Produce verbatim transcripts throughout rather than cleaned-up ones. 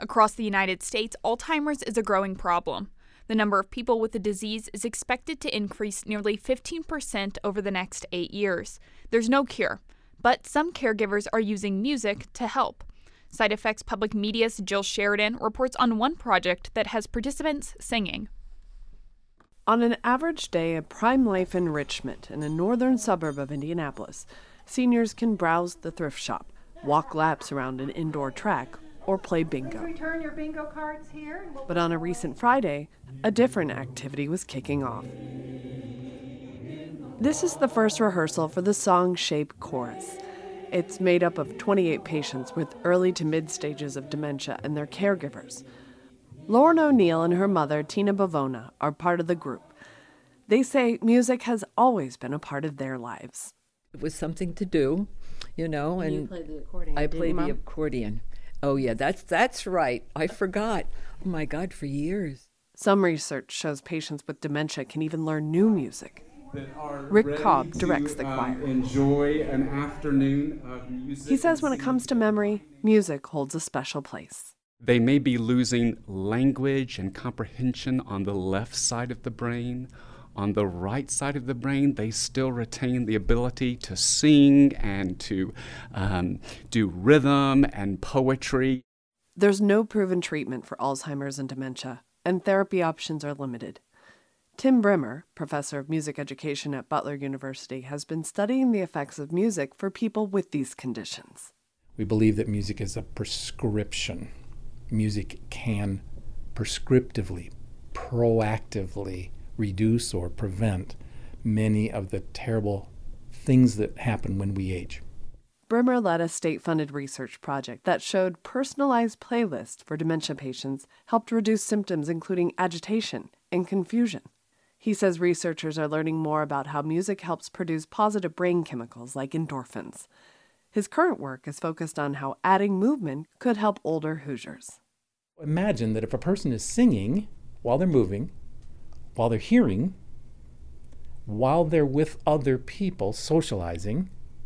Across the United States, Alzheimer's is a growing problem. The number of people with the disease is expected to increase nearly fifteen percent over the next eight years. There's no cure, but some caregivers are using music to help. Side Effects Public Media's Jill Sheridan reports on one project that has participants singing. On an average day at Prime Life in Richmond, in a northern suburb of Indianapolis, seniors can browse the thrift shop, walk laps around an indoor track, or play bingo. Return your bingo cards here. We'll but on a recent Friday, a different activity was kicking off. This is the first rehearsal for the Song Shape Chorus. It's made up of twenty-eight patients with early to mid stages of dementia and their caregivers. Lauren O'Neill and her mother, Tina Bavona, are part of the group. They say music has always been a part of their lives. It was something to do, you know, and you played the accordion. I played the Mom? accordion. Oh, yeah, that's that's right. I forgot. Oh, my God, for years. Some research shows patients with dementia can even learn new music. Rick Cobb directs the choir. Um, enjoy an afternoon of music. He says when it comes to memory, music holds a special place. They may be losing language and comprehension on the left side of the brain. On the right side of the brain, they still retain the ability to sing and to um, do rhythm and poetry. There's no proven treatment for Alzheimer's and dementia, and therapy options are limited. Tim Brimmer, professor of music education at Butler University, has been studying the effects of music for people with these conditions. We believe that music is a prescription. Music can prescriptively, proactively reduce or prevent many of the terrible things that happen when we age. Brimmer led a state-funded research project that showed personalized playlists for dementia patients helped reduce symptoms including agitation and confusion. He says researchers are learning more about how music helps produce positive brain chemicals like endorphins. His current work is focused on how adding movement could help older Hoosiers. Imagine that if a person is singing while they're moving, while they're hearing, while they're with other people socializing,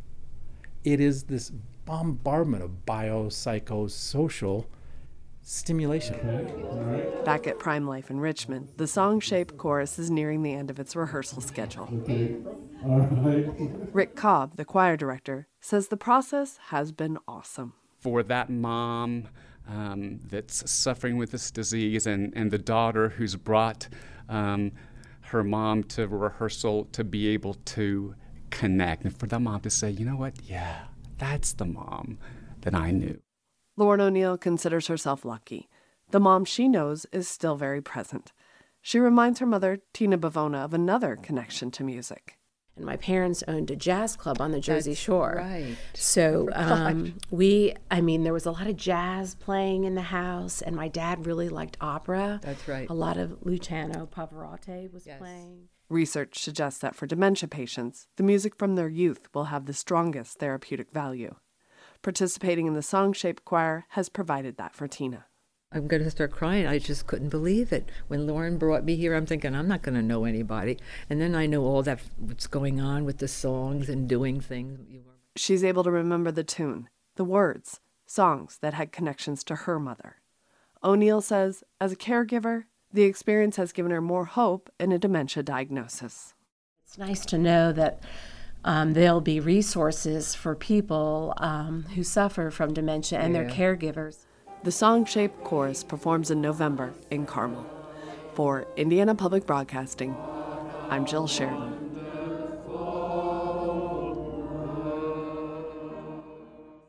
it is this bombardment of biopsychosocial stimulation. Back at Prime Life in Richmond, the Song Shape Chorus is nearing the end of its rehearsal schedule. Okay. All right. Rick Cobb, the choir director, says the process has been awesome. For that mom um, that's suffering with this disease and, and the daughter who's brought um, her mom to rehearsal to be able to connect, and for the mom to say, you know what, yeah, that's the mom that I knew. Lauren O'Neill considers herself lucky. The mom she knows is still very present. She reminds her mother, Tina Bavona, of another connection to music. And my parents owned a jazz club on the Jersey That's Shore. Right. So I um, we, I mean, there was a lot of jazz playing in the house, and my dad really liked opera. That's right. A lot of Luciano Pavarotti was Yes. playing. Research suggests that for dementia patients, the music from their youth will have the strongest therapeutic value. Participating in the Song Shape Choir has provided that for Tina. I'm going to start crying. I just couldn't believe it. When Lauren brought me here, I'm thinking, I'm not going to know anybody. And then I know all that, what's going on with the songs and doing things. She's able to remember the tune, the words, songs that had connections to her mother. O'Neill says, as a caregiver, the experience has given her more hope in a dementia diagnosis. It's nice to know that um, there'll be resources for people um, who suffer from dementia and Yeah. their caregivers. The Song Shape Chorus performs in November in Carmel. For Indiana Public Broadcasting, I'm Jill Sheridan.